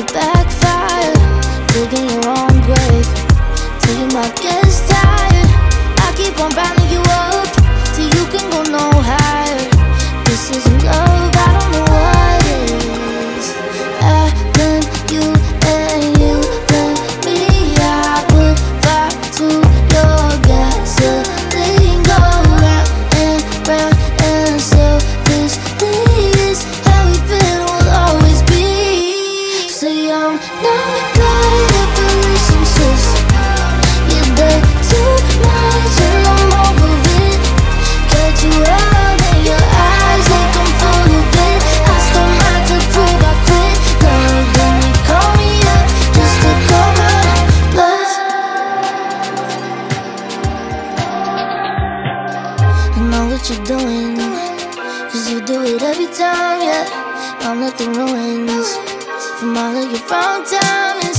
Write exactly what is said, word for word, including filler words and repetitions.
it backfire, digging your own grave till your mouth gets tired. I keep on bounding you up till you can go no higher. This isn't love, I don't know what is. I blame you and you blame me. I put fire to your gasoline, go round and round, and so this is how we've been, will always be. Say I'm not good at relationships, you did too much and I'm over it. Get you out in your eyes like I'm full of it. I still had to prove I quit love, then you call me up just to call my bluff. I know what you're doing, cause you do it every time, yeah. I'm like the ruins from all of your wrong timing.